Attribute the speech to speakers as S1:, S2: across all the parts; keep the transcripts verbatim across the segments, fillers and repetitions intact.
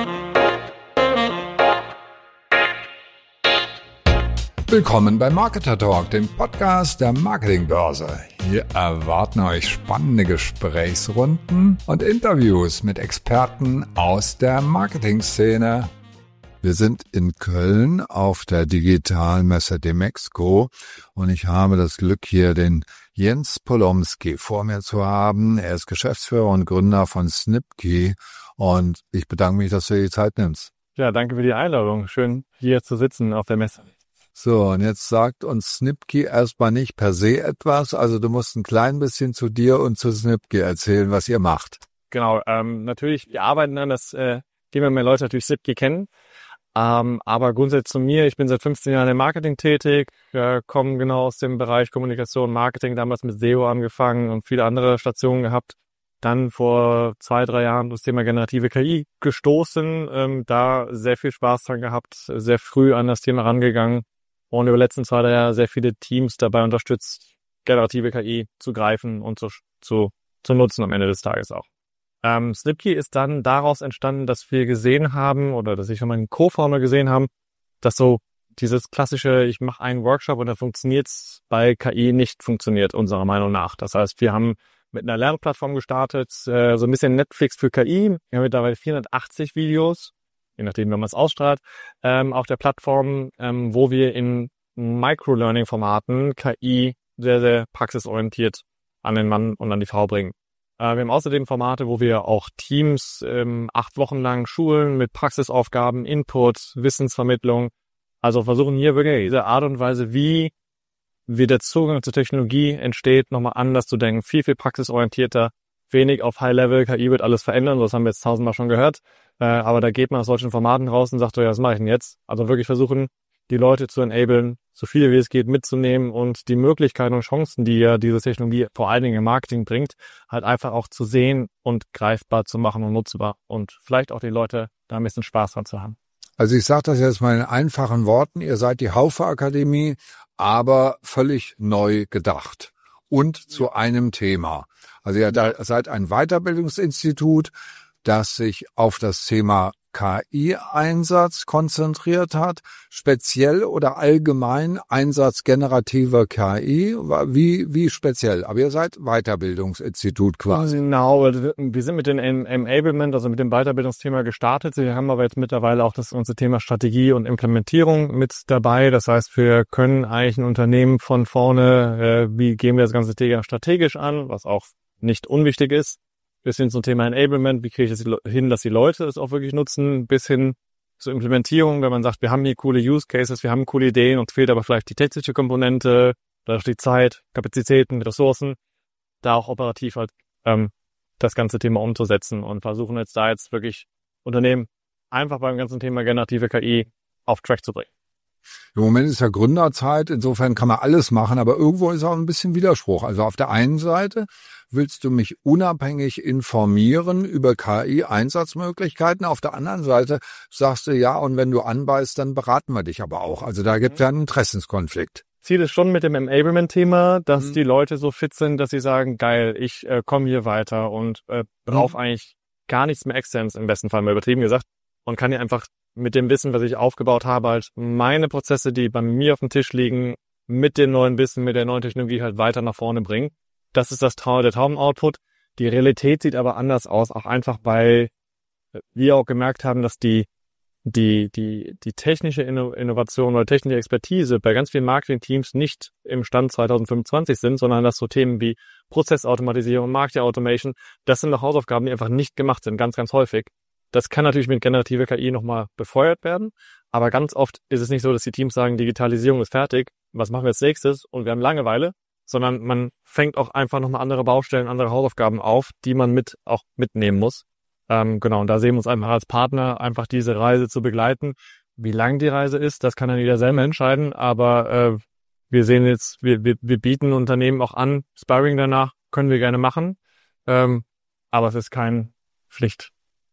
S1: Willkommen bei Marketer Talk, dem Podcast der Marketingbörse. Hier erwarten euch spannende Gesprächsrunden und Interviews mit Experten aus der Marketingszene. Wir sind in Köln auf der Digitalmesse Demexco und ich habe das Glück, hier den Jens Polomski vor mir zu haben. Er ist Geschäftsführer und Gründer von Snipkey und ich bedanke mich, dass du dir die Zeit nimmst.
S2: Ja, danke für die Einladung. Schön, hier zu sitzen auf der Messe.
S1: So, und jetzt sagt uns Snipkey erstmal nicht per se etwas. Also du musst ein klein bisschen zu dir und zu Snipkey erzählen, was ihr macht.
S2: Genau, ähm, natürlich, wir arbeiten an, dass äh, immer mehr Leute natürlich Snipkey kennen. Ähm, aber grundsätzlich zu mir, ich bin seit fünfzehn Jahren im Marketing tätig, äh, komme genau aus dem Bereich Kommunikation, Marketing, damals mit S E O angefangen und viele andere Stationen gehabt. Dann vor zwei, drei Jahren das Thema generative K I gestoßen, ähm, da sehr viel Spaß dran gehabt, sehr früh an das Thema rangegangen. Und über die letzten zwei, drei Jahre sehr viele Teams dabei unterstützt, generative K I zu greifen und zu, zu, zu nutzen am Ende des Tages auch. Ähm, Snipkey ist dann daraus entstanden, dass wir gesehen haben, oder dass ich und mein Co-Founder gesehen haben, dass so dieses klassische, ich mache einen Workshop und dann funktioniert's bei K I nicht funktioniert, unserer Meinung nach. Das heißt, wir haben mit einer Lernplattform gestartet, äh, so ein bisschen Netflix für K I. Wir haben mittlerweile vierhundertachtzig Videos, je nachdem, wenn man es ausstrahlt, ähm, auf der Plattform, ähm, wo wir in Microlearning-Formaten K I sehr, sehr praxisorientiert an den Mann und an die Frau bringen. Äh, wir haben außerdem Formate, wo wir auch Teams ähm, acht Wochen lang schulen mit Praxisaufgaben, Input, Wissensvermittlung. Also versuchen hier wirklich diese Art und Weise, wie, wie der Zugang zur Technologie entsteht, nochmal anders zu denken, viel, viel praxisorientierter, wenig auf High-Level, K I wird alles verändern, das haben wir jetzt tausendmal schon gehört. Äh, aber da geht man aus solchen Formaten raus und sagt, ja, was mache ich denn jetzt? Also wirklich versuchen, die Leute zu enablen, so viele wie es geht mitzunehmen und die Möglichkeiten und Chancen, die ja diese Technologie vor allen Dingen im Marketing bringt, halt einfach auch zu sehen und greifbar zu machen und nutzbar und vielleicht auch die Leute da ein bisschen Spaß dran zu haben.
S1: Also ich sage das jetzt mal in einfachen Worten, ihr seid die Haufe Akademie, aber völlig neu gedacht und zu einem Thema. Also ihr seid ein Weiterbildungsinstitut, das sich auf das Thema K I-Einsatz konzentriert hat, speziell oder allgemein Einsatz generativer K I, wie wie speziell? Aber ihr seid Weiterbildungsinstitut quasi.
S2: Genau, wir sind mit dem Enablement, also mit dem Weiterbildungsthema gestartet. Wir haben aber jetzt mittlerweile auch das ganze Thema Strategie und Implementierung mit dabei. Das heißt, wir können eigentlich ein Unternehmen von vorne, äh, wie gehen wir das ganze Thema strategisch an, was auch nicht unwichtig ist, bis hin zum Thema Enablement, wie kriege ich das hin, dass die Leute es auch wirklich nutzen, bis hin zur Implementierung, wenn man sagt, wir haben hier coole Use Cases, wir haben coole Ideen und fehlt aber vielleicht die technische Komponente, oder die Zeit, Kapazitäten, Ressourcen, da auch operativ halt ähm, das ganze Thema umzusetzen und versuchen jetzt da jetzt wirklich Unternehmen einfach beim ganzen Thema generative K I auf Track zu bringen.
S1: Im Moment ist ja Gründerzeit, insofern kann man alles machen, aber irgendwo ist auch ein bisschen Widerspruch. Also auf der einen Seite willst du mich unabhängig informieren über K I-Einsatzmöglichkeiten, auf der anderen Seite sagst du, ja, und wenn du anbeißt, dann beraten wir dich aber auch. Also da gibt es ja einen Interessenskonflikt.
S2: Ziel ist schon mit dem Enablement-Thema, dass
S1: mhm.
S2: die Leute so fit sind, dass sie sagen, geil, ich äh, komme hier weiter und äh, brauche mhm. eigentlich gar nichts mehr Externes, im besten Fall mal übertrieben gesagt, und kann hier einfach mit dem Wissen, was ich aufgebaut habe, halt meine Prozesse, die bei mir auf dem Tisch liegen, mit dem neuen Wissen, mit der neuen Technologie halt weiter nach vorne bringen. Das ist das Trau- der Traum-Output. Die Realität sieht aber anders aus, auch einfach, weil wir auch gemerkt haben, dass die die die die technische Innovation oder technische Expertise bei ganz vielen Marketing-Teams nicht im Stand zwanzig fünfundzwanzig sind, sondern dass so Themen wie Prozessautomatisierung, Marketing-Automation, das sind noch Hausaufgaben, die einfach nicht gemacht sind, ganz, ganz häufig. Das kann natürlich mit generativer K I nochmal befeuert werden, aber ganz oft ist es nicht so, dass die Teams sagen, Digitalisierung ist fertig, was machen wir als nächstes und wir haben Langeweile, sondern man fängt auch einfach nochmal andere Baustellen, andere Hausaufgaben auf, die man mit auch mitnehmen muss. Ähm, genau, und da sehen wir uns einfach als Partner, einfach diese Reise zu begleiten. Wie lang die Reise ist, das kann dann jeder selber entscheiden, aber äh, wir sehen jetzt, wir, wir, wir bieten Unternehmen auch an, Sparring danach können wir gerne machen, ähm, aber es ist keine Pflicht.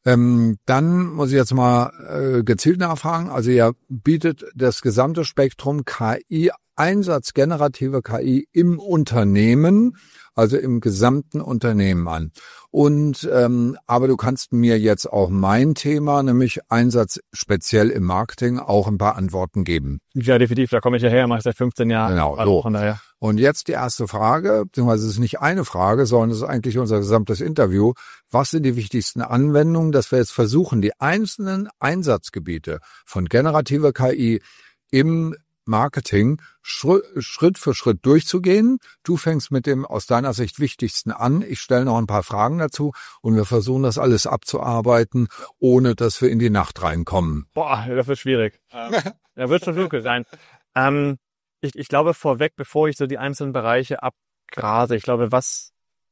S1: Ähm, dann muss ich jetzt mal äh, gezielt nachfragen. Also ihr bietet das gesamte Spektrum K I, Einsatz generative K I im Unternehmen, also im gesamten Unternehmen an. Und ähm, aber du kannst mir jetzt auch mein Thema, nämlich Einsatz speziell im Marketing, auch ein paar Antworten geben.
S2: Ja, definitiv. Da komme ich ja her, mache ich seit fünfzehn Jahren.
S1: Genau,
S2: also
S1: so.
S2: Von daher.
S1: Und jetzt die erste Frage, beziehungsweise es ist nicht eine Frage, sondern es ist eigentlich unser gesamtes Interview. Was sind die wichtigsten Anwendungen, dass wir jetzt versuchen, die einzelnen Einsatzgebiete von generativer K I im Marketing Schritt für Schritt durchzugehen. Du fängst mit dem aus deiner Sicht wichtigsten an. Ich stelle noch ein paar Fragen dazu und wir versuchen das alles abzuarbeiten, ohne dass wir in die Nacht reinkommen.
S2: Boah, das wird schwierig. Ähm, da wird schon dunkel sein. Ähm, ich, ich glaube vorweg, bevor ich so die einzelnen Bereiche abgrase, ich glaube, was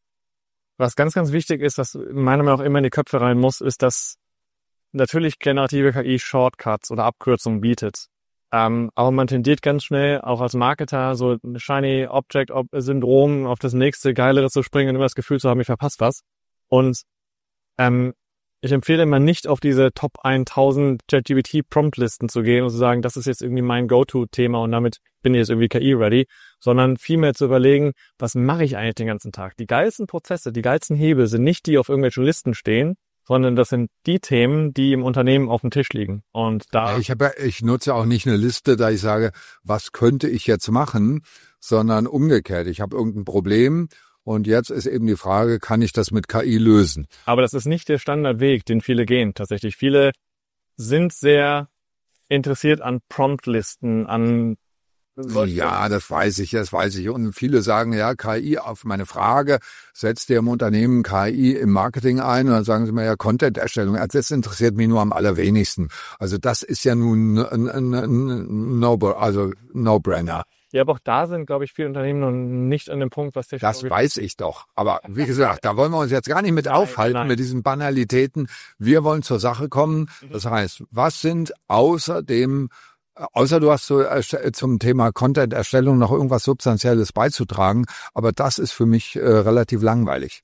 S2: was ganz, ganz wichtig ist, was meiner Meinung nach immer in die Köpfe rein muss, ist, dass natürlich generative K I Shortcuts oder Abkürzungen bietet. Ähm, aber man tendiert ganz schnell, auch als Marketer, so ein Shiny Object Syndrom auf das nächste Geilere zu springen und immer das Gefühl zu haben, ich verpasse was. Und ähm, ich empfehle immer nicht auf diese Top tausend ChatGPT Promptlisten zu gehen und zu sagen, das ist jetzt irgendwie mein Go-To-Thema und damit bin ich jetzt irgendwie K I-ready, sondern vielmehr zu überlegen, was mache ich eigentlich den ganzen Tag? Die geilsten Prozesse, die geilsten Hebel sind nicht die, die auf irgendwelchen Listen stehen, sondern das sind die Themen, die im Unternehmen auf dem Tisch liegen. Und da
S1: ich habe, ich nutze auch nicht eine Liste, da ich sage, was könnte ich jetzt machen, sondern umgekehrt. Ich habe irgendein Problem und jetzt ist eben die Frage, kann ich das mit K I lösen?
S2: Aber das ist nicht der Standardweg, den viele gehen. Tatsächlich, viele sind sehr interessiert an Promptlisten, an
S1: Ja, das weiß ich, das weiß ich. Und viele sagen, ja, K I auf meine Frage, setzt ihr im Unternehmen K I im Marketing ein? Und dann sagen sie mir, ja, Content-Erstellung, also das interessiert mich nur am allerwenigsten. Also das ist ja nun ein, ein, ein No, also No-Brainer.
S2: Ja, aber auch da sind, glaube ich, viele Unternehmen noch nicht an dem Punkt, was Technologie...
S1: Das weiß ich doch. Aber wie gesagt, da wollen wir uns jetzt gar nicht mit aufhalten,
S2: nein.
S1: mit diesen Banalitäten. Wir wollen zur Sache kommen. Das heißt, was sind außerdem... Außer du hast so zum Thema Content-Erstellung noch irgendwas Substanzielles beizutragen, aber das ist für mich äh, relativ langweilig.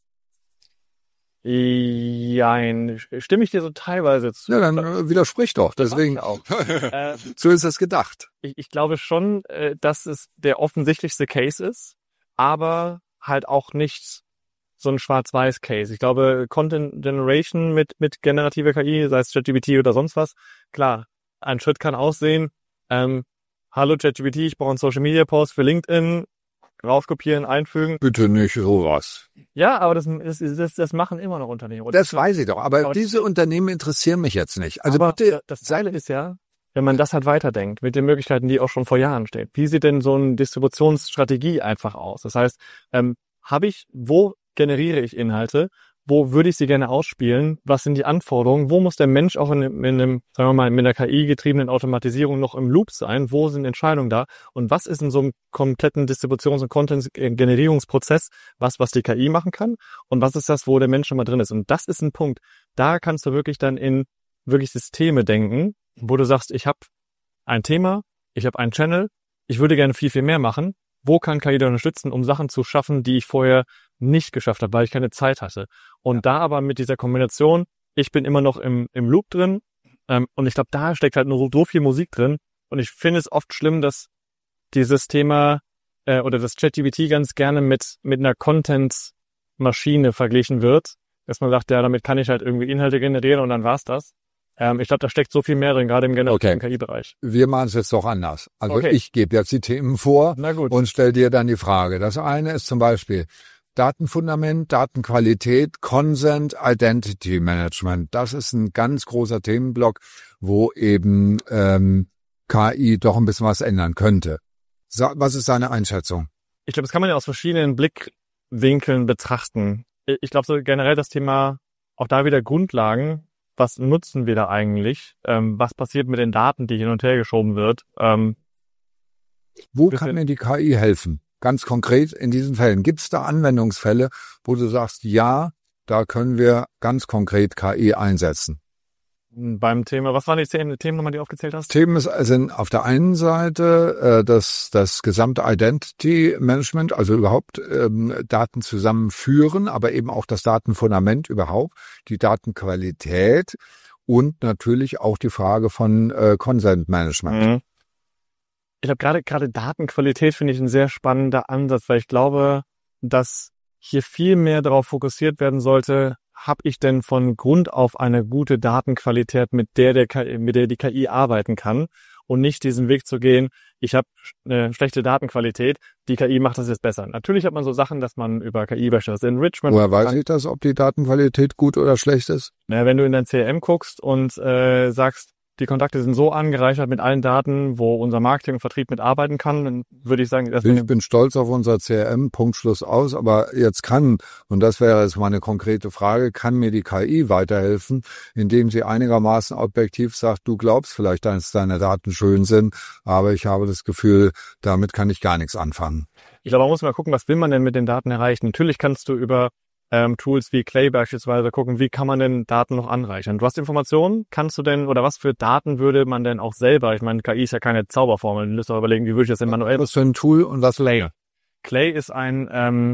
S2: Jein, stimme ich dir so teilweise zu.
S1: Ja, dann äh, widersprich doch. Deswegen
S2: auch. äh,
S1: so ist es gedacht.
S2: Ich, ich glaube schon, äh, dass es der offensichtlichste Case ist, aber halt auch nicht so ein Schwarz-Weiß-Case. Ich glaube, Content Generation mit mit generativer K I, sei es ChatGPT oder sonst was, klar, ein Schritt kann aussehen, Ähm, hallo ChatGPT, ich brauche einen Social-Media-Post für LinkedIn, rauskopieren, einfügen.
S1: Bitte nicht sowas.
S2: Ja, aber das, das, das, das machen immer noch Unternehmen. Und
S1: das weiß ich doch, aber, aber diese Unternehmen interessieren mich jetzt nicht. Also
S2: aber
S1: bitte,
S2: das Geile ist ja, wenn man das halt weiterdenkt, mit den Möglichkeiten, die auch schon vor Jahren stehen. Wie sieht denn so eine Distributionsstrategie einfach aus? Das heißt, ähm, habe ich, wo generiere ich Inhalte? Wo würde ich sie gerne ausspielen? Was sind die Anforderungen? Wo muss der Mensch auch in, in einem, sagen wir mal, mit einer K I-getriebenen Automatisierung noch im Loop sein? Wo sind Entscheidungen da? Und was ist in so einem kompletten Distributions- und Content-Generierungsprozess was, was die K I machen kann? Und was ist das, wo der Mensch schon mal drin ist? Und das ist ein Punkt. Da kannst du wirklich dann in wirklich Systeme denken, wo du sagst, ich habe ein Thema, ich habe einen Channel, ich würde gerne viel, viel mehr machen. Wo kann K I da unterstützen, um Sachen zu schaffen, die ich vorher nicht geschafft habe, weil ich keine Zeit hatte. Und ja. da aber mit dieser Kombination, ich bin immer noch im, im Loop drin ähm, und ich glaube, da steckt halt nur so viel Musik drin und ich finde es oft schlimm, dass dieses Thema äh, oder das ChatGPT ganz gerne mit mit einer Content-Maschine verglichen wird, dass man sagt, ja, damit kann ich halt irgendwie Inhalte generieren und dann war's das. Ähm, ich glaube, da steckt so viel mehr drin, gerade im generativen
S1: okay.
S2: K I-Bereich.
S1: Wir machen es jetzt doch anders. Also
S2: okay.
S1: ich gebe jetzt die Themen vor
S2: Na gut.
S1: und stelle dir dann die Frage. Das eine ist zum Beispiel Datenfundament, Datenqualität, Consent, Identity Management. Das ist ein ganz großer Themenblock, wo eben ähm, K I doch ein bisschen was ändern könnte. So, was ist deine Einschätzung?
S2: Ich glaube, das kann man ja aus verschiedenen Blickwinkeln betrachten. Ich glaube so generell das Thema, auch da wieder Grundlagen. Was nutzen wir da eigentlich? Ähm, was passiert mit den Daten, die hin und her geschoben wird? Ähm,
S1: Wo kann mir die K I helfen? Ganz konkret in diesen Fällen. Gibt es da Anwendungsfälle, wo du sagst, ja, da können wir ganz konkret K I einsetzen?
S2: Beim Thema, was waren die Themen, Themen nochmal, die du aufgezählt hast?
S1: Themen sind auf der einen Seite äh, das, das gesamte Identity Management, also überhaupt ähm, Daten zusammenführen, aber eben auch das Datenfundament überhaupt, die Datenqualität und natürlich auch die Frage von äh, Consent Management.
S2: Mhm. Ich glaube, gerade gerade Datenqualität finde ich ein sehr spannender Ansatz, weil ich glaube, dass hier viel mehr darauf fokussiert werden sollte, habe ich denn von Grund auf eine gute Datenqualität, mit der der K I, mit der die K I arbeiten kann und nicht diesen Weg zu gehen, ich habe eine schlechte Datenqualität, die K I macht das jetzt besser. Natürlich hat man so Sachen, dass man über K I beispielsweise Enrichment...
S1: Woher weiß ich das, ob die Datenqualität gut oder schlecht ist?
S2: Na, wenn du in dein C R M guckst und äh, sagst, die Kontakte sind so angereichert mit allen Daten, wo unser Marketing und Vertrieb mitarbeiten kann, dann würde ich sagen... Dass
S1: ich bin stolz auf unser C R M, Punkt, Schluss, aus, aber jetzt kann, und das wäre jetzt mal eine konkrete Frage, kann mir die K I weiterhelfen, indem sie einigermaßen objektiv sagt, du glaubst vielleicht, dass deine Daten schön sind, aber ich habe das Gefühl, damit kann ich gar nichts anfangen.
S2: Ich glaube, man muss mal gucken, was will man denn mit den Daten erreichen. Natürlich kannst du über Ähm, Tools wie Clay beispielsweise gucken, wie kann man denn Daten noch anreichern. Du hast Informationen, kannst du denn, oder was für Daten würde man denn auch selber, ich meine, K I ist ja keine Zauberformel, du musst doch überlegen, wie würde ich das denn manuell...
S1: Was für ein Tool und was Clay?
S2: Clay ist ein, ähm,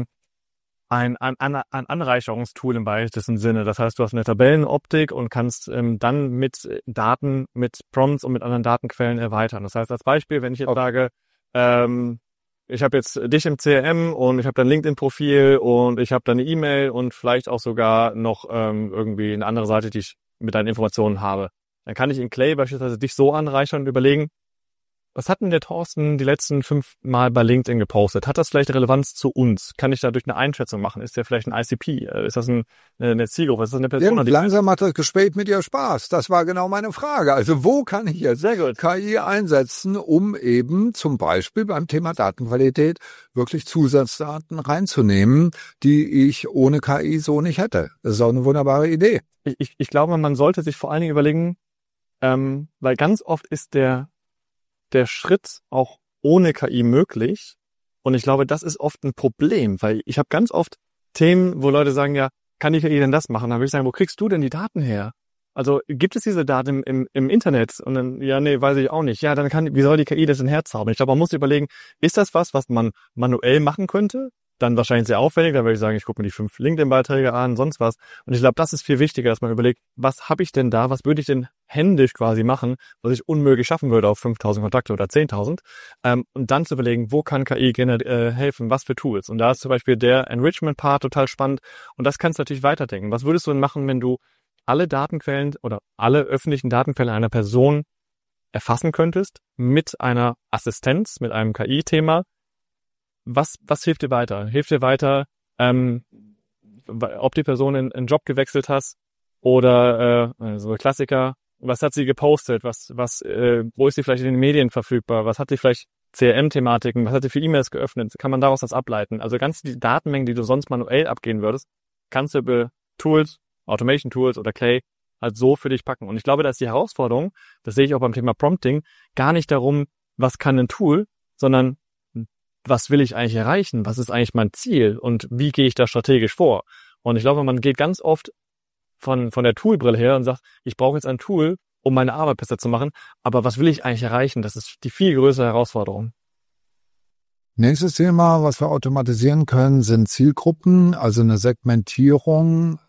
S2: ein, ein, ein Anreicherungstool im weitesten Sinne. Das heißt, du hast eine Tabellenoptik und kannst ähm, dann mit Daten, mit Prompts und mit anderen Datenquellen erweitern. Das heißt, als Beispiel, wenn ich jetzt okay. sage, ähm, ich habe jetzt dich im C R M und ich habe dein LinkedIn-Profil und ich habe deine E-Mail und vielleicht auch sogar noch ähm, irgendwie eine andere Seite, die ich mit deinen Informationen habe. Dann kann ich in Clay beispielsweise dich so anreichern und überlegen, was hat denn der Thorsten die letzten fünf Mal bei LinkedIn gepostet? Hat das vielleicht Relevanz zu uns? Kann ich dadurch eine Einschätzung machen? Ist der vielleicht ein I C P? Ist das ein, eine Zielgruppe? Ist das eine Person?
S1: Irgend langsam macht das Gespräch mit dir Spaß. Das war genau meine Frage. Also wo kann ich jetzt K I einsetzen, um eben zum Beispiel beim Thema Datenqualität wirklich Zusatzdaten reinzunehmen, die ich ohne K I so nicht hätte? Das ist auch eine wunderbare Idee.
S2: Ich, ich, ich glaube, man sollte sich vor allen Dingen überlegen, ähm, weil ganz oft ist der der Schritt auch ohne K I möglich. Und ich glaube, das ist oft ein Problem, weil ich habe ganz oft Themen, wo Leute sagen, ja, kann die K I denn das machen? Dann würde ich sagen, wo kriegst du denn die Daten her? Also gibt es diese Daten im, im, im Internet? Und dann, ja, nee, weiß ich auch nicht. Ja, dann kann, wie soll die K I das denn herzaubern? Ich glaube, man muss überlegen, ist das was, was man manuell machen könnte? Dann wahrscheinlich sehr aufwendig, da würde ich sagen, ich gucke mir die fünf LinkedIn-Beiträge an, sonst was. Und ich glaube, das ist viel wichtiger, dass man überlegt, was habe ich denn da, was würde ich denn händisch quasi machen, was ich unmöglich schaffen würde auf fünftausend Kontakte oder zehntausend. Ähm, und dann zu überlegen, wo kann K I gener- äh, helfen, was für Tools. Und da ist zum Beispiel der Enrichment-Part total spannend. Und das kannst du natürlich weiterdenken. Was würdest du denn machen, wenn du alle Datenquellen oder alle öffentlichen Datenquellen einer Person erfassen könntest mit einer Assistenz, mit einem K I-Thema? Was, was hilft dir weiter? Hilft dir weiter, ähm, ob die Person in, in Job gewechselt hat oder äh, so Klassiker, was hat sie gepostet, was, was, äh, wo ist sie vielleicht in den Medien verfügbar, was hat sie vielleicht C R M-Thematiken, was hat sie für E-Mails geöffnet, kann man daraus was ableiten? Also ganz die Datenmengen, die du sonst manuell abgehen würdest, kannst du über Tools, Automation-Tools oder Clay halt so für dich packen. Und ich glaube, da ist die Herausforderung, das sehe ich auch beim Thema Prompting, gar nicht darum, was kann ein Tool, sondern was will ich eigentlich erreichen? Was ist eigentlich mein Ziel? Und wie gehe ich da strategisch vor? Und ich glaube, man geht ganz oft von, von der Toolbrille her und sagt, ich brauche jetzt ein Tool, um meine Arbeit besser zu machen. Aber was will ich eigentlich erreichen? Das ist die viel größere Herausforderung.
S1: Nächstes Thema, was wir automatisieren können, sind Zielgruppen, also eine Segmentierung,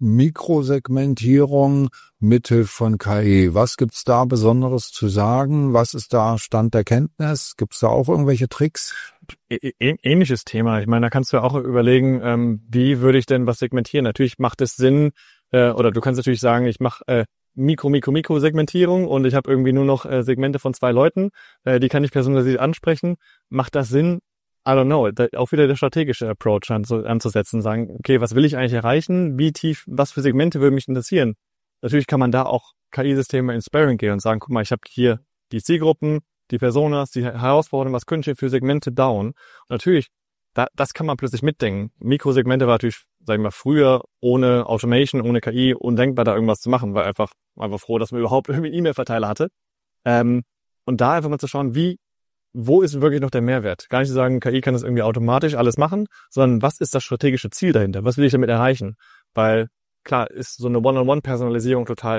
S1: Mikrosegmentierung mithilfe von K I. Was gibt's da Besonderes zu sagen? Was ist da Stand der Kenntnis? Gibt's da auch irgendwelche Tricks?
S2: Ähnliches Thema. Ich meine, da kannst du auch überlegen, ähm, wie würde ich denn was segmentieren? Natürlich macht es Sinn, äh, oder du kannst natürlich sagen, ich mache äh, Mikro, Mikro, Mikro-Segmentierung und ich habe irgendwie nur noch äh, Segmente von zwei Leuten, äh, die kann ich personalisiert ansprechen. Macht das Sinn? I don't know, da, auch wieder der strategische Approach anzu, anzusetzen, sagen, okay, was will ich eigentlich erreichen? Wie tief, was für Segmente würde mich interessieren? Natürlich kann man da auch K I-Systeme ins Sparring gehen und sagen, guck mal, ich habe hier die Zielgruppen, die Personas, die Herausforderungen, was könnte ich für Segmente down? Und natürlich, da, das kann man plötzlich mitdenken. Mikrosegmente war natürlich, sag ich mal, früher ohne Automation, ohne K I undenkbar, da irgendwas zu machen, weil einfach, einfach froh, dass man überhaupt irgendwie einen E-Mail-Verteiler hatte. Ähm, und da einfach mal zu schauen, wie Wo ist wirklich noch der Mehrwert? Gar nicht zu sagen, K I kann das irgendwie automatisch alles machen, sondern was ist das strategische Ziel dahinter? Was will ich damit erreichen? Weil klar ist so eine One-on-One-Personalisierung total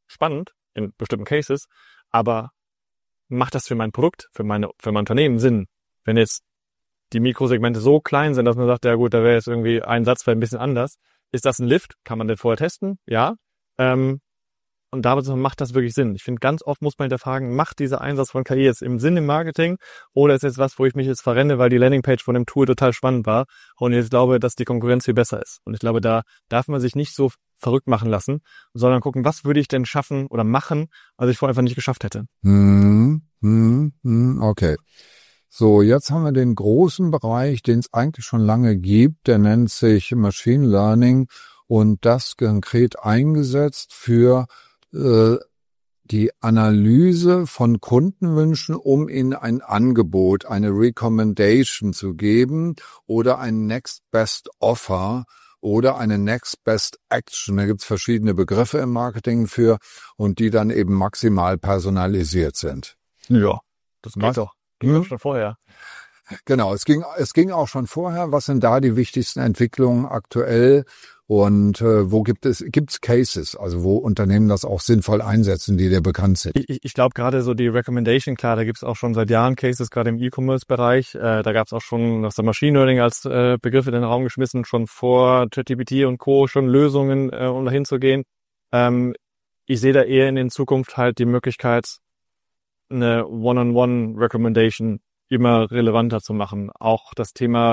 S2: spannend in bestimmten Cases, aber macht das für mein Produkt, für meine, für mein Unternehmen Sinn? Wenn jetzt die Mikrosegmente so klein sind, dass man sagt, ja gut, da wäre jetzt irgendwie ein Satz vielleicht ein bisschen anders. Ist das ein Lift? Kann man den vorher testen? Ja. Ähm, und da macht das wirklich Sinn. Ich finde, ganz oft muss man hinterfragen, macht dieser Einsatz von K I jetzt im Sinn im Marketing oder ist jetzt was, wo ich mich jetzt verrenne, weil die Landingpage von dem Tool total spannend war und ich glaube, dass die Konkurrenz viel besser ist. Und ich glaube, da darf man sich nicht so verrückt machen lassen, sondern gucken, was würde ich denn schaffen oder machen, was ich vorher einfach nicht geschafft hätte.
S1: Hm, hm, hm, okay. So, jetzt haben wir den großen Bereich, den es eigentlich schon lange gibt, der nennt sich Machine Learning und das konkret eingesetzt für äh, die Analyse von Kundenwünschen, um ihnen ein Angebot, eine Recommendation zu geben oder ein Next Best Offer oder eine Next Best Action. Da gibt's verschiedene Begriffe im Marketing für und die dann eben maximal personalisiert sind.
S2: Ja, das geht
S1: Was?
S2: doch. Ging doch schon vorher.
S1: Genau, es ging, es ging auch schon vorher. Was sind da die wichtigsten Entwicklungen aktuell? Und äh, wo gibt es, gibt's Cases, also wo Unternehmen das auch sinnvoll einsetzen, die dir bekannt sind?
S2: Ich, ich glaube gerade so die Recommendation, klar, da gibt's auch schon seit Jahren Cases, gerade im E-Commerce-Bereich. Äh, da gab's auch schon, das Machine Learning als äh, Begriff in den Raum geschmissen, schon vor ChatGPT und Co. schon Lösungen, äh, um dahin zu gehen. Ähm, ich sehe da eher in der Zukunft halt die Möglichkeit, eine One-on-One-Recommendation immer relevanter zu machen. Auch das Thema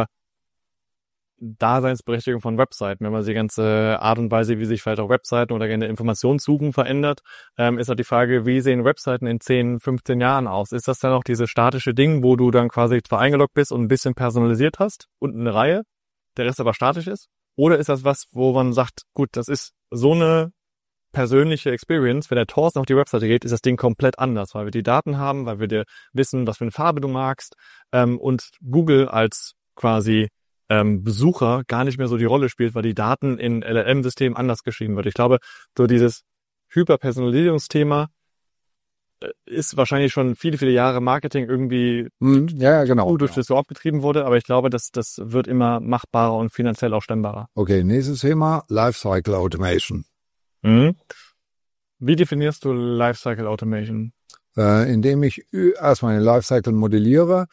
S2: Daseinsberechtigung von Webseiten, wenn man die ganze Art und Weise, wie sich vielleicht auch Webseiten oder gerne Informationssuchen verändert, ähm, ist auch die Frage, wie sehen Webseiten in zehn, fünfzehn Jahren aus? Ist das dann auch dieses statische Ding, wo du dann quasi zwar eingeloggt bist und ein bisschen personalisiert hast und eine Reihe, der Rest aber statisch ist? Oder ist das was, wo man sagt, gut, das ist so eine persönliche Experience, wenn der Thorsten auf die Webseite geht, ist das Ding komplett anders, weil wir die Daten haben, weil wir dir wissen, was für eine Farbe du magst ähm, und Google als quasi ähm, Besucher gar nicht mehr so die Rolle spielt, weil die Daten in L L M-Systemen anders geschrieben wird. Ich glaube, so dieses Hyperpersonalisierungsthema äh, ist wahrscheinlich schon viele, viele Jahre Marketing irgendwie
S1: Hm, ja, ja, genau.
S2: durch das Wort betrieben wurde, aber ich glaube, dass das wird immer machbarer und finanziell auch stemmbarer.
S1: Okay, nächstes Thema, Lifecycle Automation.
S2: Mhm. Wie definierst du Lifecycle Automation?
S1: Äh, indem ich erstmal den Lifecycle modelliere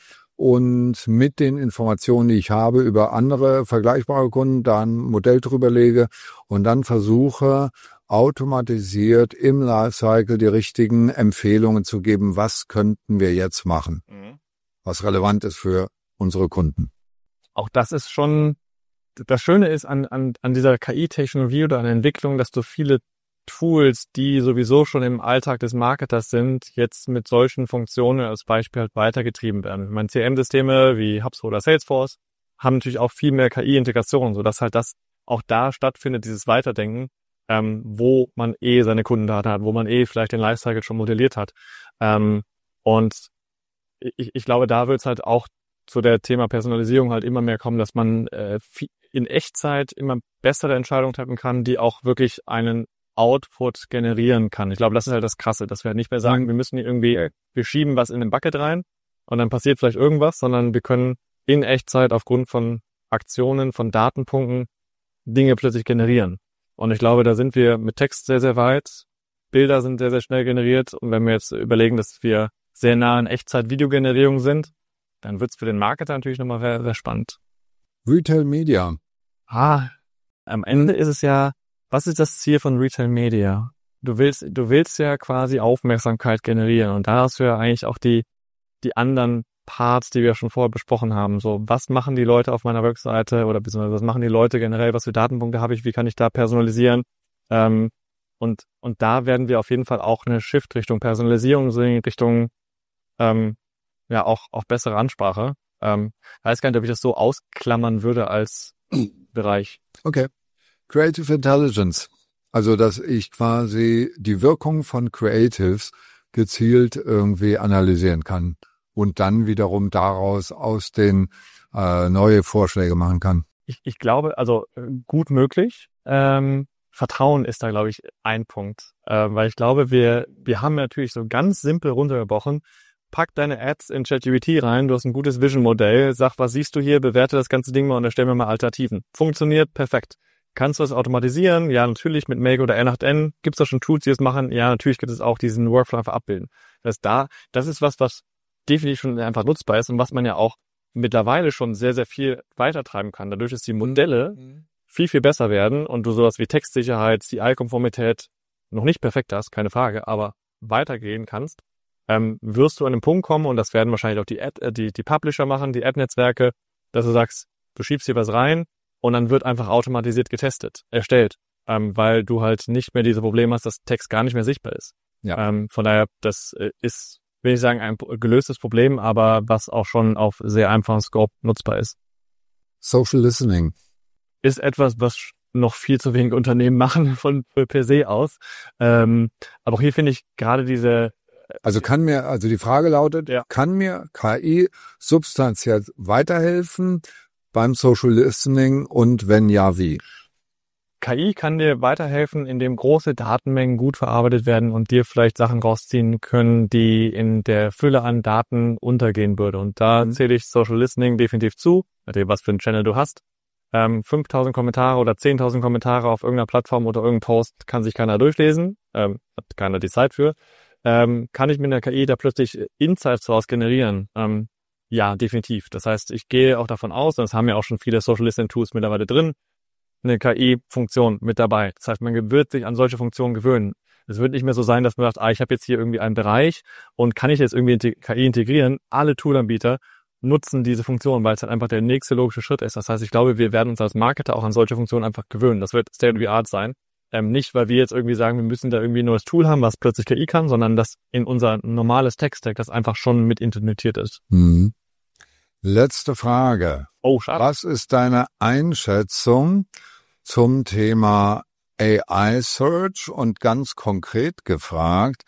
S1: und mit den Informationen, die ich habe über andere vergleichbare Kunden, da ein Modell drüber lege und dann versuche, automatisiert im Lifecycle die richtigen Empfehlungen zu geben, was könnten wir jetzt machen,
S2: Mhm.
S1: was relevant ist für unsere Kunden.
S2: Auch das ist schon, das Schöne ist an, an, an dieser K I-Technologie oder an der Entwicklung, dass du viele Tools, die sowieso schon im Alltag des Marketers sind, jetzt mit solchen Funktionen als Beispiel halt weitergetrieben werden. Meine C R M-Systeme wie HubSpot oder Salesforce haben natürlich auch viel mehr K I-Integration, sodass halt das auch da stattfindet, dieses Weiterdenken, ähm, wo man eh seine Kundendaten hat, wo man eh vielleicht den Lifecycle schon modelliert hat. Ähm, und ich, ich glaube, da wird es halt auch zu der Thema Personalisierung halt immer mehr kommen, dass man äh, in Echtzeit immer bessere Entscheidungen treffen kann, die auch wirklich einen Output generieren kann. Ich glaube, das ist halt das Krasse, dass wir halt nicht mehr sagen, wir müssen hier irgendwie, wir schieben was in den Bucket rein und dann passiert vielleicht irgendwas, sondern wir können in Echtzeit aufgrund von Aktionen, von Datenpunkten Dinge plötzlich generieren. Und ich glaube, da sind wir mit Text sehr, sehr weit. Bilder sind sehr, sehr schnell generiert. Und wenn wir jetzt überlegen, dass wir sehr nah in Echtzeit-Videogenerierung sind, dann wird's für den Marketer natürlich nochmal sehr, sehr spannend.
S1: Retail Media.
S2: Ah, am Ende ist es ja, was ist das Ziel von Retail Media? Du willst, du willst ja quasi Aufmerksamkeit generieren und da hast du ja eigentlich auch die, die anderen Parts, die wir schon vorher besprochen haben. So, was machen die Leute auf meiner Webseite oder beziehungsweise was machen die Leute generell? Was für Datenpunkte habe ich? Wie kann ich da personalisieren? Ähm, und, und da werden wir auf jeden Fall auch eine Shift Richtung Personalisierung sehen, Richtung, ähm, ja, auch, auch bessere Ansprache. Ähm, ich weiß gar nicht, ob ich das so ausklammern würde als Bereich.
S1: Okay. Creative Intelligence. Also, dass ich quasi die Wirkung von Creatives gezielt irgendwie analysieren kann und dann wiederum daraus aus den äh, neue Vorschläge machen kann.
S2: Ich, ich glaube, also gut möglich. Ähm, Vertrauen ist da, glaube ich, ein Punkt. Äh, weil ich glaube, wir wir haben natürlich so ganz simpel runtergebrochen, pack deine Ads in ChatGPT rein, du hast ein gutes Vision-Modell, sag, was siehst du hier, bewerte das ganze Ding mal und erstell mir mal Alternativen. Funktioniert perfekt. Kannst du das automatisieren? Ja, natürlich mit Make oder R acht N. Gibt es da schon Tools, die das machen? Ja, natürlich gibt es auch diesen Workflow einfach abbilden. Das heißt, da, das ist was, was definitiv schon einfach nutzbar ist und was man ja auch mittlerweile schon sehr, sehr viel weitertreiben kann. Dadurch, dass die Modelle mhm. viel, viel besser werden und du sowas wie Textsicherheit, C I-Konformität noch nicht perfekt hast, keine Frage, aber weitergehen kannst, ähm, wirst du an den Punkt kommen, und das werden wahrscheinlich auch die Ad, äh, die, die Publisher machen, die Ad-Netzwerke, dass du sagst, du schiebst hier was rein und dann wird einfach automatisiert getestet, erstellt, ähm, weil du halt nicht mehr diese Probleme hast, dass Text gar nicht mehr sichtbar ist.
S1: Ja.
S2: Ähm, von daher, das äh, ist, will ich sagen, ein gelöstes Problem, aber was auch schon auf sehr einfachen Scope nutzbar ist.
S1: Social Listening
S2: ist etwas, was noch viel zu wenige Unternehmen machen von per se aus. Ähm, aber auch hier finde ich gerade diese...
S1: Also kann mir, also die Frage lautet,
S2: ja.
S1: kann mir K I substanziell weiterhelfen beim Social Listening und wenn ja, wie?
S2: K I kann dir weiterhelfen, indem große Datenmengen gut verarbeitet werden und dir vielleicht Sachen rausziehen können, die in der Fülle an Daten untergehen würde. Und da mhm. zähle ich Social Listening definitiv zu, nachdem was für einen Channel du hast. Ähm, fünftausend Kommentare oder zehntausend Kommentare auf irgendeiner Plattform oder irgendeinem Post kann sich keiner durchlesen, ähm, hat keiner die Zeit für. Ähm, kann ich mit einer K I da plötzlich Insights daraus generieren? Ähm, ja, definitiv. Das heißt, ich gehe auch davon aus, und das haben ja auch schon viele Social Listening Tools mittlerweile drin, eine K I-Funktion mit dabei. Das heißt, man wird sich an solche Funktionen gewöhnen. Es wird nicht mehr so sein, dass man sagt, ah, ich habe jetzt hier irgendwie einen Bereich und kann ich jetzt irgendwie in K I integrieren? Alle Toolanbieter nutzen diese Funktion, weil es halt einfach der nächste logische Schritt ist. Das heißt, ich glaube, wir werden uns als Marketer auch an solche Funktionen einfach gewöhnen. Das wird State of the Art sein. Ähm, nicht, weil wir jetzt irgendwie sagen, wir müssen da irgendwie ein neues Tool haben, was plötzlich K I kann, sondern dass in unser normales Tech-Stack das einfach schon mit implementiert ist.
S1: Mhm. Letzte Frage.
S2: Oh, schade.
S1: Was ist deine Einschätzung zum Thema A I-Search und ganz konkret gefragt,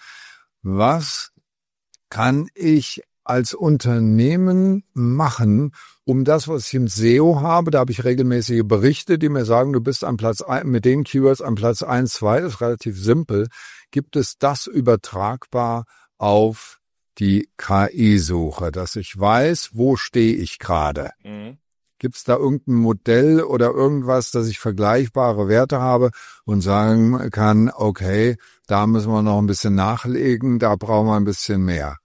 S1: was kann ich als Unternehmen machen, um das, was ich im S E O habe, da habe ich regelmäßige Berichte, die mir sagen, du bist an Platz ein, mit den Keywords an Platz eins, zwei, das ist relativ simpel. Gibt es das übertragbar auf die K I-Suche, dass ich weiß, wo stehe ich gerade? Mhm. Gibt es da irgendein Modell oder irgendwas, dass ich vergleichbare Werte habe und sagen kann, okay, da müssen wir noch ein bisschen nachlegen, da brauchen wir ein bisschen mehr?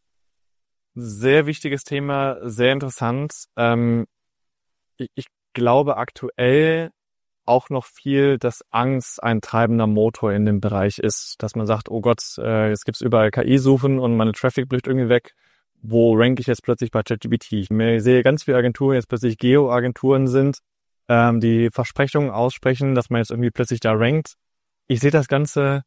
S2: Sehr wichtiges Thema, sehr interessant. Ähm, ich, ich glaube aktuell auch noch viel, dass Angst ein treibender Motor in dem Bereich ist, dass man sagt, oh Gott, äh, jetzt gibt's überall K I-Suchen und meine Traffic bricht irgendwie weg. Wo rank ich jetzt plötzlich bei ChatGPT? Ich sehe ganz viele Agenturen, jetzt plötzlich Geo-Agenturen sind, ähm, die Versprechungen aussprechen, dass man jetzt irgendwie plötzlich da rankt. Ich sehe das Ganze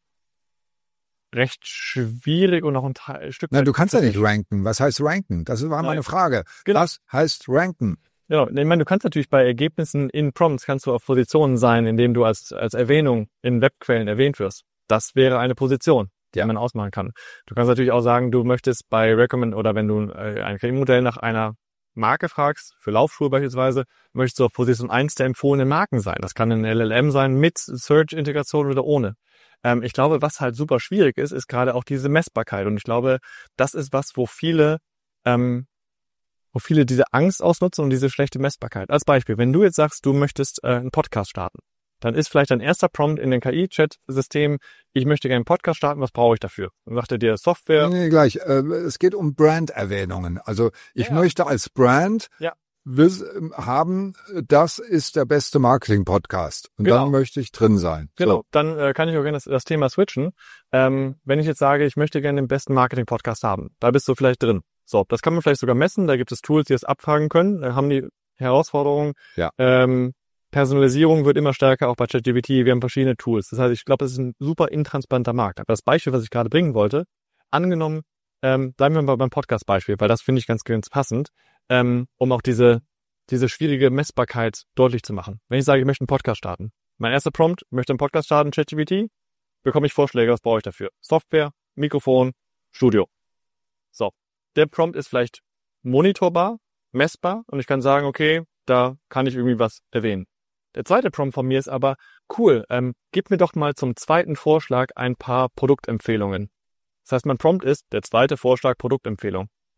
S2: recht schwierig und noch ein Teil, Stück.
S1: Na, du kannst ja nicht ranken. Was heißt ranken? Das war meine Frage. Genau. Was heißt ranken?
S2: Genau. Ich meine, du kannst natürlich bei Ergebnissen in Prompts kannst du auf Positionen sein, indem du als, als Erwähnung in Webquellen erwähnt wirst. Das wäre eine Position, die ja. man ausmachen kann. Du kannst natürlich auch sagen, du möchtest bei Recommend oder wenn du äh, ein K I-Modell nach einer Marke fragst, für Laufschuhe beispielsweise, möchtest du auf Position eins der empfohlenen Marken sein. Das kann ein L L M sein mit Search-Integration oder ohne. Ähm, ich glaube, was halt super schwierig ist, ist gerade auch diese Messbarkeit. Und ich glaube, das ist was, wo viele, ähm, wo viele diese Angst ausnutzen und diese schlechte Messbarkeit. Als Beispiel, wenn du jetzt sagst, du möchtest äh, einen Podcast starten, dann ist vielleicht dein erster Prompt in den K I-Chat-System, ich möchte gerne einen Podcast starten, was brauche ich dafür? Dann sagt er dir Software.
S1: Nee, gleich. Äh, es geht um Brand-Erwähnungen. Also ich ja, möchte als Brand
S2: ja.
S1: haben, das ist der beste Marketing-Podcast. Und genau. dann möchte ich drin sein.
S2: Genau,
S1: so.
S2: dann äh, kann ich auch gerne das, das Thema switchen. Ähm, wenn ich jetzt sage, ich möchte gerne den besten Marketing-Podcast haben, da bist du vielleicht drin. So, das kann man vielleicht sogar messen. Da gibt es Tools, die das abfragen können. Da haben die Herausforderungen.
S1: Ja.
S2: Ähm, Personalisierung wird immer stärker, auch bei ChatGPT. Wir haben verschiedene Tools. Das heißt, ich glaube, das ist ein super intransparenter Markt. Aber das Beispiel, was ich gerade bringen wollte, angenommen, ähm, bleiben wir mal beim Podcast-Beispiel, weil das finde ich ganz, ganz passend, ähm, um auch diese diese schwierige Messbarkeit deutlich zu machen. Wenn ich sage, ich möchte einen Podcast starten. Mein erster Prompt, ich möchte einen Podcast starten, ChatGPT, bekomme ich Vorschläge, was brauche ich dafür? Software, Mikrofon, Studio. So, der Prompt ist vielleicht monitorbar, messbar und ich kann sagen, okay, da kann ich irgendwie was erwähnen. Der zweite Prompt von mir ist aber, cool, ähm, gib mir doch mal zum zweiten Vorschlag ein paar Produktempfehlungen. Das heißt, mein Prompt ist, der zweite Vorschlag Produktempfehlung.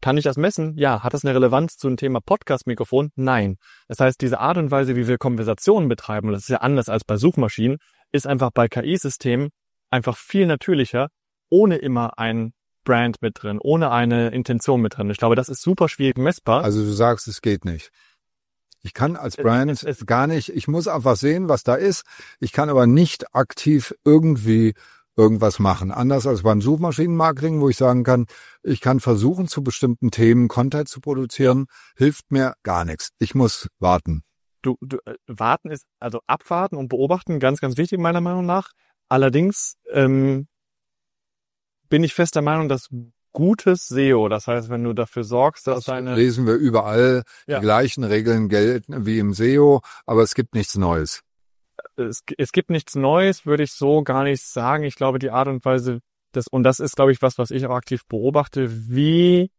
S2: Kann ich das messen? Ja. Hat das eine Relevanz zu dem Thema Podcast-Mikrofon? Nein. Das heißt, diese Art und Weise, wie wir Konversationen betreiben, und das ist ja anders als bei Suchmaschinen, ist einfach bei K I-Systemen einfach viel natürlicher, ohne immer ein Brand mit drin, ohne eine Intention mit drin. Ich glaube, das ist super schwierig messbar.
S1: Also du sagst, es geht nicht. Ich kann als Brand es, es, es, gar nicht, ich muss einfach sehen, was da ist. Ich kann aber nicht aktiv irgendwie irgendwas machen. Anders als beim Suchmaschinenmarketing, wo ich sagen kann, ich kann versuchen, zu bestimmten Themen Content zu produzieren, hilft mir gar nichts. Ich muss warten.
S2: Du, du äh, warten ist, also abwarten und beobachten, ganz, ganz wichtig meiner Meinung nach. Allerdings ähm, bin ich fest der Meinung, dass gutes S E O, das heißt, wenn du dafür sorgst, dass
S1: das
S2: deine...
S1: lesen wir überall,
S2: ja.
S1: Die gleichen Regeln gelten wie im S E O, aber es gibt nichts Neues.
S2: Es, es gibt nichts Neues, würde ich so gar nicht sagen. Ich glaube, die Art und Weise, das, und das ist, glaube ich, was, was ich auch aktiv beobachte, wie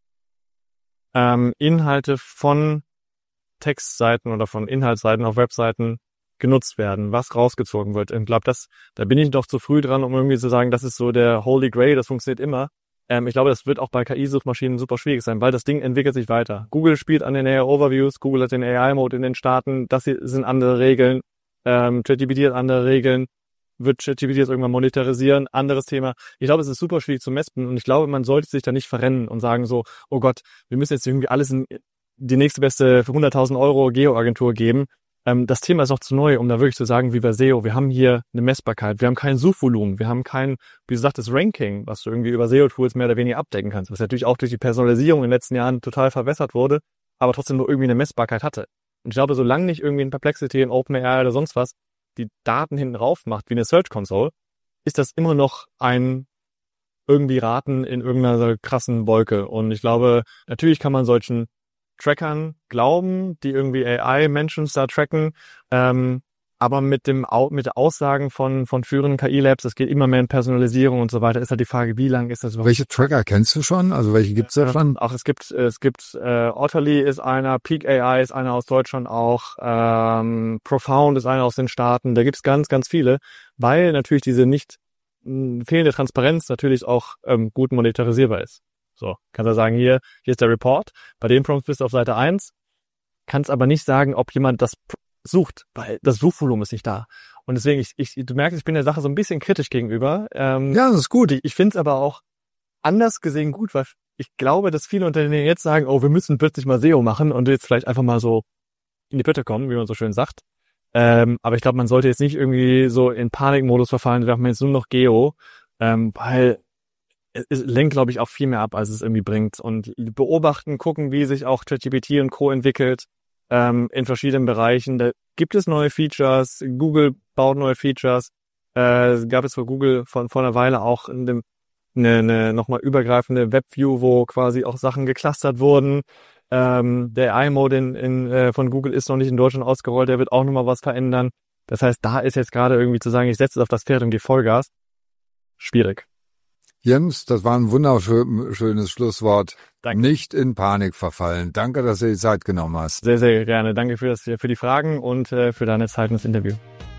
S2: ähm, Inhalte von Textseiten oder von Inhaltsseiten auf Webseiten genutzt werden, was rausgezogen wird. Ich glaube, das, da bin ich doch zu früh dran, um irgendwie zu sagen, das ist so der Holy Grail, das funktioniert immer. Ähm, ich glaube, das wird auch bei K I-Suchmaschinen super schwierig sein, weil das Ding entwickelt sich weiter. Google spielt an den A I-Overviews, Google hat den A I-Mode in den Staaten, das hier sind andere Regeln, ähm, ChatGPT hat andere Regeln, wird ChatGPT jetzt irgendwann monetarisieren, anderes Thema. Ich glaube, es ist super schwierig zu messen und ich glaube, man sollte sich da nicht verrennen und sagen so, oh Gott, wir müssen jetzt irgendwie alles in die nächste beste für hunderttausend Euro Geo-Agentur geben. Ähm, das Thema ist noch zu neu, um da wirklich zu sagen, wie bei S E O, wir haben hier eine Messbarkeit, wir haben kein Suchvolumen, wir haben kein, wie gesagt, das Ranking, was du irgendwie über S E O-Tools mehr oder weniger abdecken kannst, was natürlich auch durch die Personalisierung in den letzten Jahren total verwässert wurde, aber trotzdem nur irgendwie eine Messbarkeit hatte. Und ich glaube, solange nicht irgendwie ein Perplexity, ein OpenAI oder sonst was die Daten hinten rauf macht, wie eine Search Console, ist das immer noch ein irgendwie Raten in irgendeiner krassen Wolke. Und ich glaube, natürlich kann man solchen Trackern glauben, die irgendwie A I-Menschen da tracken, ähm, aber mit dem mit der Aussagen von von führenden K I-Labs, es geht immer mehr in Personalisierung und so weiter, ist halt die Frage, wie lang ist das überhaupt?
S1: Welche Tracker kennst du schon? Also welche gibt's da schon?
S2: Auch es gibt es gibt äh, Otterly ist einer, Peak A I ist einer aus Deutschland auch, ähm, Profound ist einer aus den Staaten. Da gibt's ganz ganz viele, weil natürlich diese nicht mh, fehlende Transparenz natürlich auch ähm, gut monetarisierbar ist. So, kannst du sagen, hier hier ist der Report, bei dem Prompts bist du auf Seite eins, kannst aber nicht sagen, ob jemand das sucht, weil das Suchvolumen ist nicht da. Und deswegen, ich, ich, du merkst, ich bin der Sache so ein bisschen kritisch gegenüber. Ähm,
S1: ja, das ist gut.
S2: Ich, ich finde es aber auch anders gesehen gut, weil ich glaube, dass viele Unternehmen jetzt sagen, oh, wir müssen plötzlich mal S E O machen und jetzt vielleicht einfach mal so in die Pötte kommen, wie man so schön sagt. Ähm, aber ich glaube, man sollte jetzt nicht irgendwie so in Panikmodus verfallen, wir haben jetzt nur noch Geo, ähm, weil es, es lenkt, glaube ich, auch viel mehr ab, als es irgendwie bringt. Und beobachten, gucken, wie sich auch ChatGPT und Co. entwickelt. Ähm, in verschiedenen Bereichen. Da gibt es neue Features, Google baut neue Features. Äh, gab es für Google von vor einer Weile auch in dem, eine, eine nochmal übergreifende Webview, wo quasi auch Sachen geclustert wurden. Ähm, der A I-Mode in, in, äh, von Google ist noch nicht in Deutschland ausgerollt, der wird auch nochmal was verändern. Das heißt, da ist jetzt gerade irgendwie zu sagen, ich setze auf das Pferd und gehe Vollgas. Schwierig.
S1: Jens, das war ein wunderschönes Schlusswort.
S2: Danke.
S1: Nicht in Panik verfallen. Danke, dass du die Zeit genommen hast.
S2: Sehr, sehr gerne. Danke für, das, für die Fragen und äh, für deine Zeit und das Interview.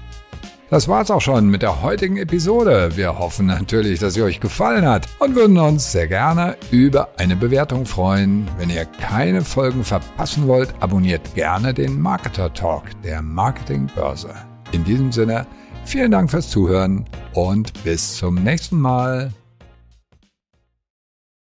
S1: Das war's auch schon mit der heutigen Episode. Wir hoffen natürlich, dass sie euch gefallen hat und würden uns sehr gerne über eine Bewertung freuen. Wenn ihr keine Folgen verpassen wollt, abonniert gerne den Marketer Talk der Marketingbörse. In diesem Sinne, vielen Dank fürs Zuhören und bis zum nächsten Mal.